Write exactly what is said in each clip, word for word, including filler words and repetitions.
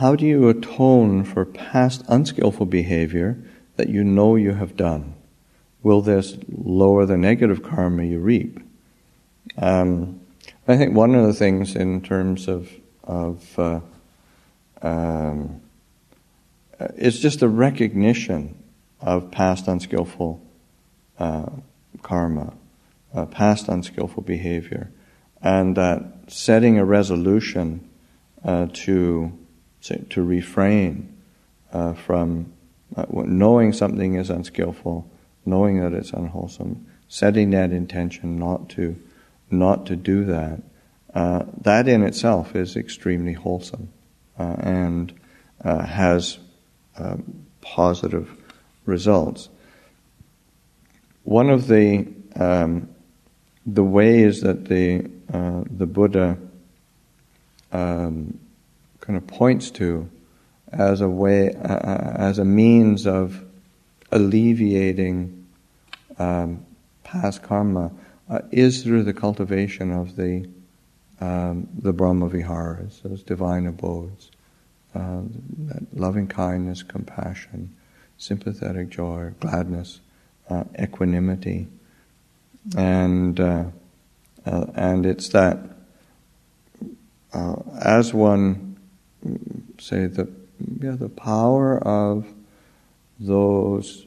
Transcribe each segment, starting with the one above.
how do you atone for past unskillful behavior that you know you have done? Will this lower the negative karma you reap? Um, I think one of the things in terms of of uh, um, is just a recognition of past unskillful uh, karma, uh, past unskillful behavior, and that setting a resolution uh, to say, to refrain uh, from uh, knowing something is unskillful, knowing that it's unwholesome, setting that intention not to not to do that. Uh, that in itself is extremely wholesome uh, and uh, has uh, positive results. One of the um, the ways that the uh, the Buddha um, kind of points to as a way uh, as a means of alleviating um, past karma uh, is through the cultivation of the um, the Brahma Viharas, those divine abodes, uh, that loving kindness, compassion, sympathetic joy, gladness, uh, equanimity, and uh, uh, and it's that uh, as one say the yeah the power of those,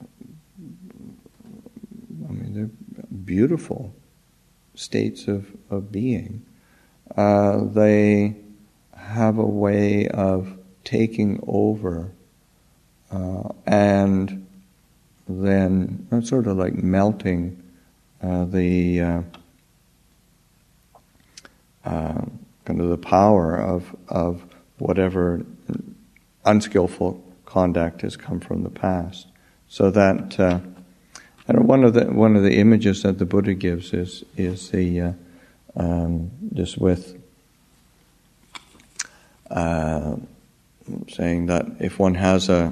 I mean, they're beautiful states of, of being. Uh, they have a way of taking over uh, and then uh, sort of like melting uh, the uh, uh, kind of the power of of whatever unskillful conduct has come from the past. So that uh, and one of the one of the images that the Buddha gives is is the uh, um, just with uh, saying that if one has a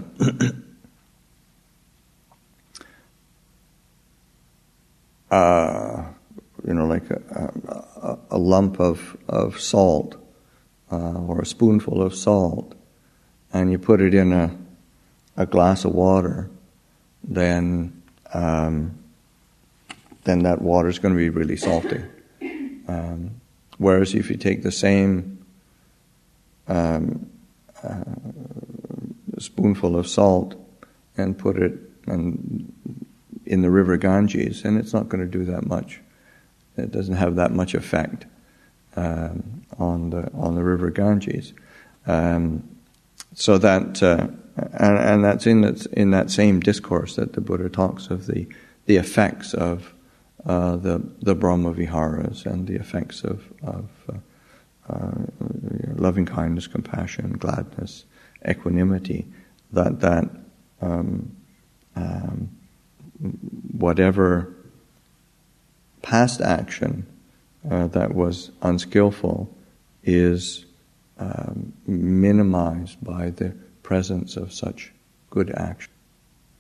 uh, you know like a, a, a lump of of salt uh, or a spoonful of salt, and you put it in a a glass of water, then um, then that water is going to be really salty. Um, whereas if you take the same um, uh, spoonful of salt and put it in, in the river Ganges, and it's not going to do that much. It doesn't have that much effect um, on the on the river Ganges. Um, so that. Uh, And, and that's in that in that same discourse that the Buddha talks of the the effects of uh, the the Brahma Viharas and the effects of of uh, uh, loving kindness, compassion, gladness, equanimity. That that um, um, whatever past action uh, that was unskillful is um, minimized by the presence of such good action.